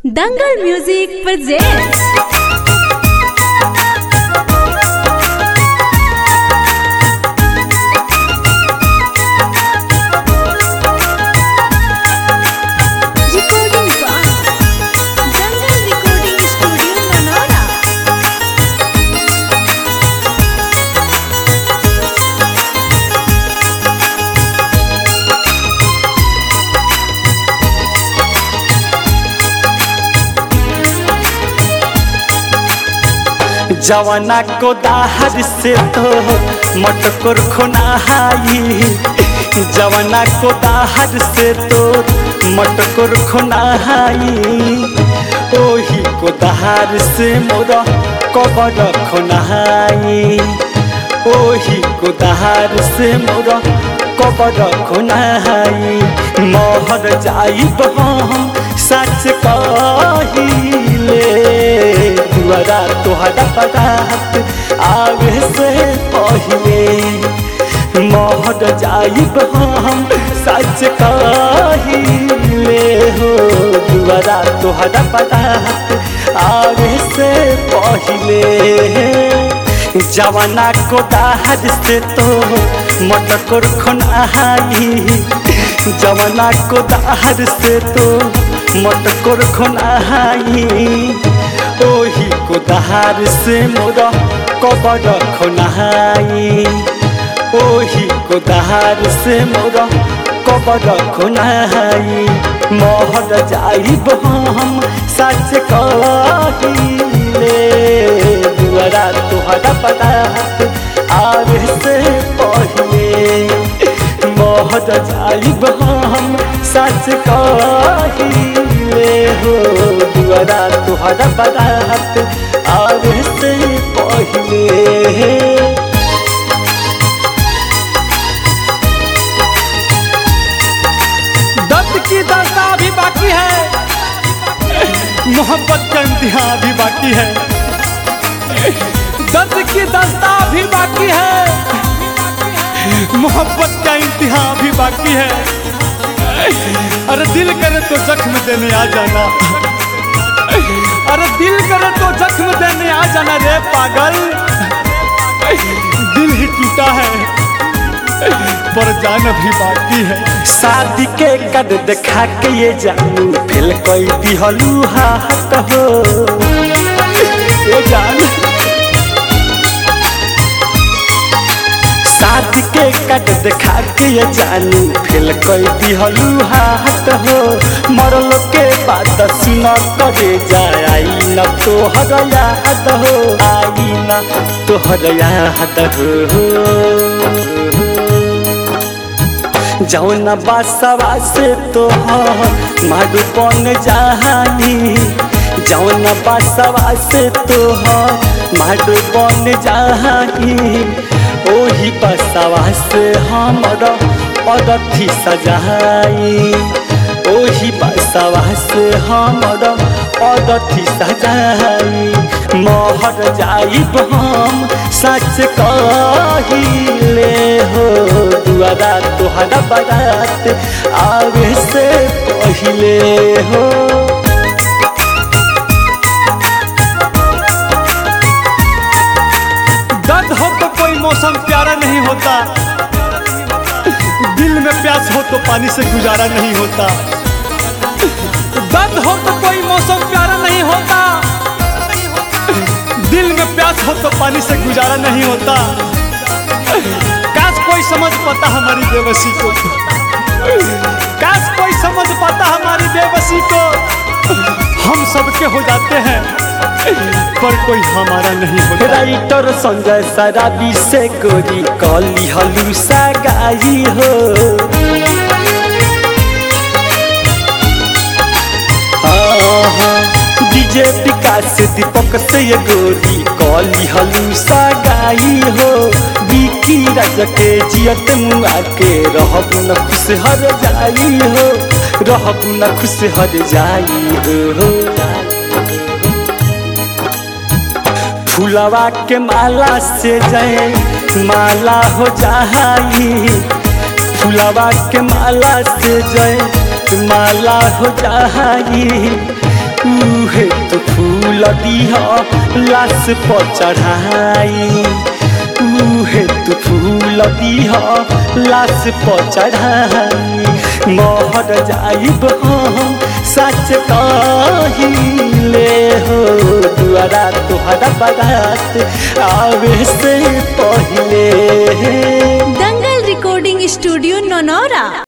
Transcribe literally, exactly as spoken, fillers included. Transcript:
दंगल music presents. जवाना को दाहर से तो मटकोर खुनाहाई, जवाना को दाहर से तो मटकोर खुनाहाई, ओही को दाहर से मोरा कबर खुनाहाई, ओही को दाहर से मोरा कबर खुनाहाई। मोहर जाइब हम सच कहिले, दुआरा तोहरा बारात आवे से पहिले, मोहर जाइब हम सच कहिले हो, दुआरा तोहरा बारात आवे से पहिले। जवाना को दाहर से तो मटकोर खुनाहाई, जवाना को दाहर से तो मटकोर खुनाहाई, ओही को दाहर से मोरा कबर खुनाहाई, ओही को दाहर से मोरा कबर खुनाहाई। मोहर जाइब हम सच कहिले, दुआरा तोहरा बारात आवे से पहिले, मोहर जाइब हम सच कहिले हो, दुआरा तोहरा बारात आवे से पहिले। दर्द की दास्तां भी बाकी है, मोहब्बत का इम्तिहान भी बाकी है, दर्द की दास्तां भी बाकी है, मोहब्बत का इम्तिहान भी बाकी है। अरे दिल करे तो जख्म देने आ जाना, अरे दिल करे तो जख्म देने आ जाना रे पागल, दिल ही टूटा है पर जान भी बाकी है। शादी के कद देखा के ये जानू फेल कोई दिहलू हाथ हो, ये जान शादी के कद देखा के ये जानू फेल कोई दिहलू हाथ हो, मरल के बात सुन करे जाए आई न तोहर याद हो, आई न तोहर याद हो। जौना बासवा से तो मारू बन जाई, जौना बासवा से तो मारू बन जाई, ओही बासवा से हमरा अरथी सजाई, ओही बासवा से हमरा अरथी सजाई। मोहर जाइब हम सच कहिले हो, दुआरा तोहरा बारात आवे से पहिले हो। दर्द हो तो कोई मौसम प्यारा नहीं होता, दिल में प्यास हो तो पानी से गुजारा नहीं होता, दर्द हो तो कोई मौसम प्यारा नहीं होता, दिल में प्यास हो तो पानी से गुजारा नहीं होता। काश कोई समझ पाता हमारी बेबसी को, काश कोई समझ पाता हमारी बेबसी को, हम सबके हो जाते हैं पर कोई हमारा नहीं होता। राइटर संजय सराबी से गोरी कली हलू सगाई हो, डीजे विकास दीपक से ये गोरी कली हलू सगाई हो, बिकी राज के जियत मुआ के रहबू न खुश हर जाई हो, रहबू न खुश हर जाई हो। फुलवा के माला से जय माला हो जाई, फुलवा के माला से जय माला हो जाई, फूल दिहा लाश पर चढ़ाई उहे तू फूल दिहा लाश पर चढ़ाई मोहर जाइब हम सच कहिले हो दुआरा तुहरा बारात आवे से पहले। Dangal recording studio Naunaura.